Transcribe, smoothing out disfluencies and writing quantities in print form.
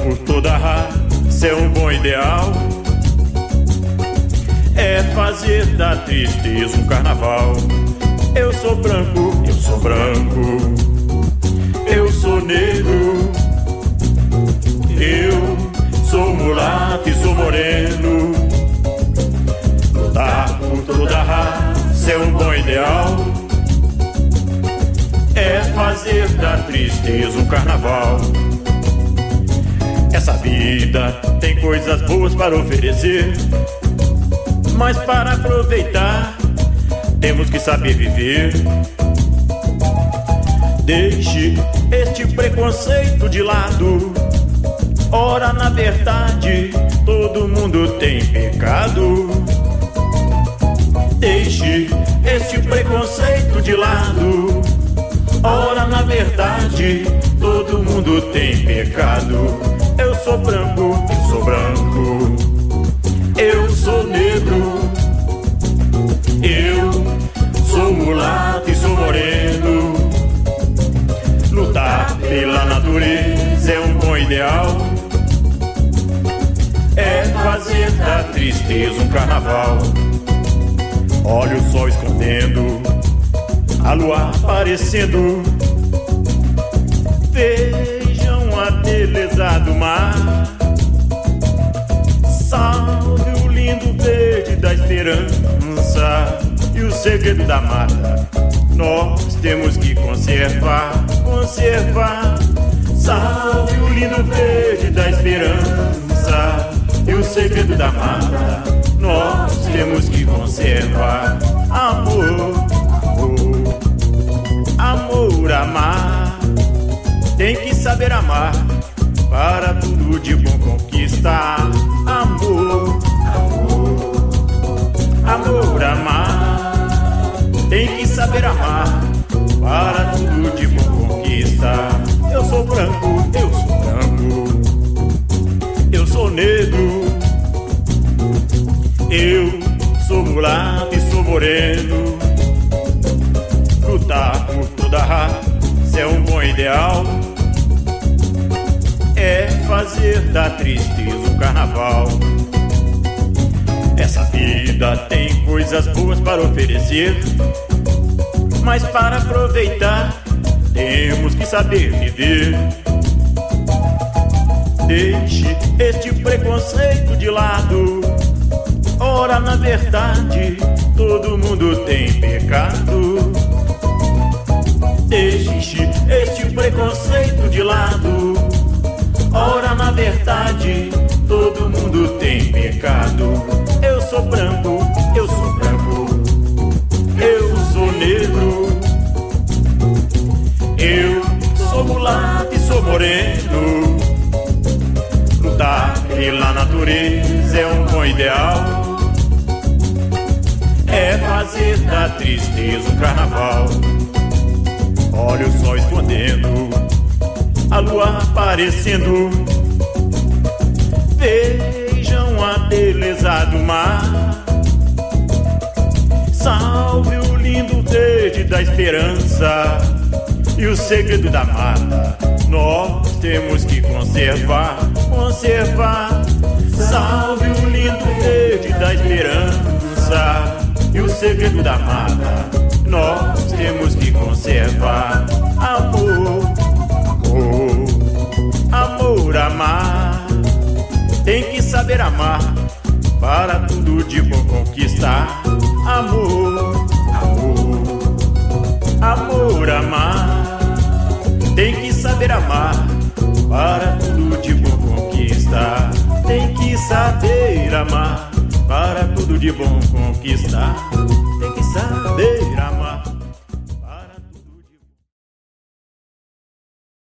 por toda a raça é um bom ideal. É fazer da tristeza um carnaval. Eu sou branco, eu sou branco, eu sou negro, eu sou mulato e sou moreno. Lutar por toda a raça é um bom ideal. É fazer da tristeza um carnaval. Essa vida tem coisas boas para oferecer, mas para aproveitar temos que saber viver. Deixe este preconceito de lado. Ora, na verdade, todo mundo tem pecado. Deixe este preconceito de lado. Ora, na verdade, todo mundo tem pecado. Eu sou branco, eu sou branco, eu sou negro, eu sou mulato e sou moreno. Lutar pela natureza é um bom ideal. É fazer da tristeza um carnaval. Olha o sol escondendo, a lua aparecendo. Vejam a beleza do mar. Salve o lindo verde da esperança e o segredo da mata. Nós temos que conservar, conservar. Salve o lindo verde da esperança e o segredo da mata. Nós temos que conservar. Amor, amor, amor, amar. Tem que saber amar para tudo de bom conquistar. Amor, amor, amor, amar. Tem que saber amar para tudo de bom conquistar. Eu sou branco, eu sou branco, eu sou negro, eu sou mulato e sou moreno. Lutar por toda a raça é um bom ideal. É fazer da tristeza um carnaval. Essa vida tem coisas boas para oferecer, mas para aproveitar temos que saber viver. Deixe este preconceito de lado. Ora, na verdade, todo mundo tem pecado. Deixe este preconceito de lado. Ora, na verdade, todo mundo tem pecado. Eu sou branco, eu sou branco, eu sou negro, eu sou mulato e sou moreno. Lutar pela natureza é um bom ideal. É fazer da tristeza um carnaval. Olha o sol escondendo, a lua aparecendo. Vejam a beleza do mar. Salve o lindo verde da esperança e o segredo da mata. Nós temos que conservar, conservar. Salve o lindo verde da esperança e o segredo da mata. Nós temos que conservar. Amor, amor, amor, amar. Tem que saber amar para tudo de bom conquistar. Amor, amor, amor, amar. Tem que saber amar para tudo de bom conquistar. Tem que saber amar para tudo de bom conquistar. Tem que saber amar.